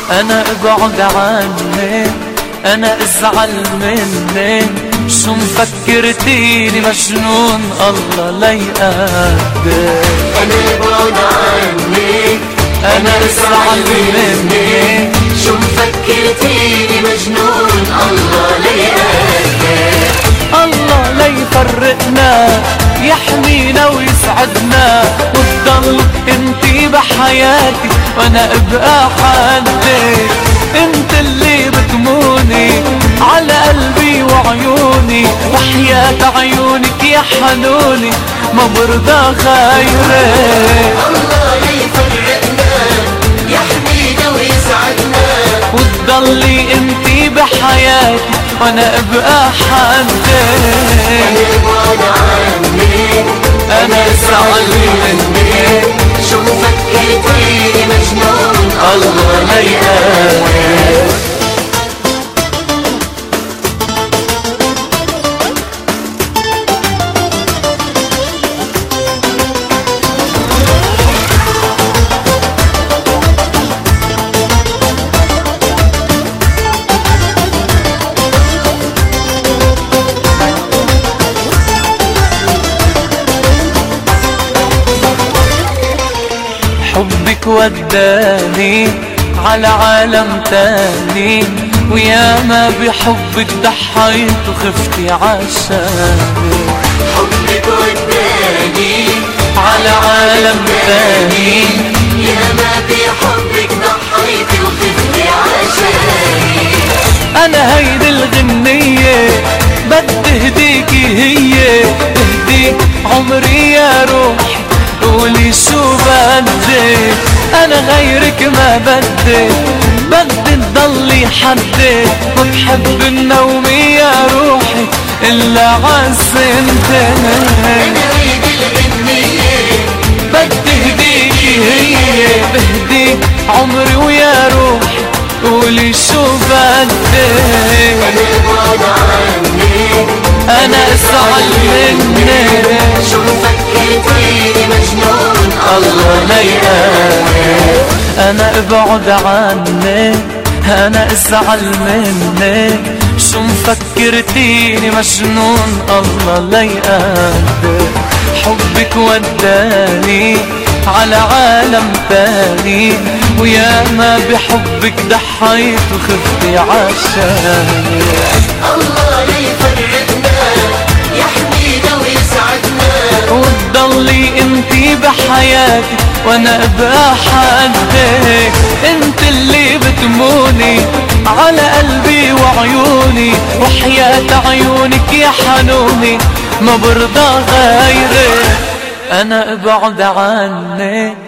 انا ابعد عني، انا ازعل مني، شو مفكرتيني مجنون الله لا يقدر. انا ابعد عني، انا ازعل مني، شو مفكرتيني مجنون الله لا يقدر. الله لا يفرقنا، يحمينا ويسعدنا، وتضل انتي بحياتي وانا ابقى حدك. انت اللي بتموني على قلبي وعيوني، وحياة عيونك يا حنوني ما برضى خيرك. الله لا يفرقنا، يحمينا ويسعدنا، وتضلي انتي بحياتي وانا ابقى حدك. انا ابعد عني، انا ازعل مني، شو مفكرتيني مجنون الله لا يقدر. حبك وداني على عالم تاني، ويا ما بحبك ضحيت وخفتي عشاني. حبك وداني على عالم تاني، يا ما بحبك ضحيت وخفتي عشاني. انا هيدي الغنية بدي اهديكي، هي اهديك عمري يا روحي، قولي شو بدك. انا غيرك ما بدي تضلي حدك، وبحب النوم يا روحي الا عالسنتين. انا هيدي الغنية بدي اهديكي، هي بهديك عمري ويا روحي، قولي شو بدك. انا ابعد عني، انا ازعل مني، شو مفكرتيني مجنون الله لا يقدر. انا ابعد عني، انا ازعل مني، شو مفكرتيني مجنون الله لا يقدر. حبك وداني على عالم تاني، ويا ما بحبك ضحيت وخفتي عشاني. الله لا يفرقنا، يحمينا ويسعدنا، وتضلي انتي بحياتي وانا ابقى حدك. انت اللي بتموني على قلبي وعيوني، وحياة عيونك يا حنوني ما برضى غيرك. انا ابعد عني،